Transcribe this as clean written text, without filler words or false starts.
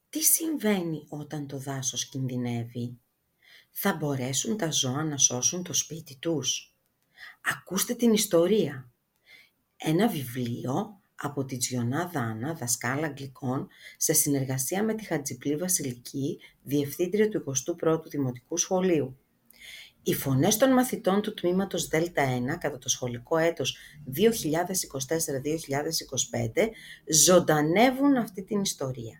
Τι συμβαίνει όταν το δάσος κινδυνεύει? Θα μπορέσουν τα ζώα να σώσουν το σπίτι τους? Ακούστε την ιστορία. Ένα βιβλίο από τη Τζιονά Δάνα, δασκάλα Αγγλικών, σε συνεργασία με τη Χατζηπλή Βασιλική, διευθύντρια του 21ου Δημοτικού Σχολείου. Οι φωνές των μαθητών του τμήματος Δέλτα 1 κατά το σχολικό έτος 2024-2025 ζωντανεύουν αυτή την ιστορία.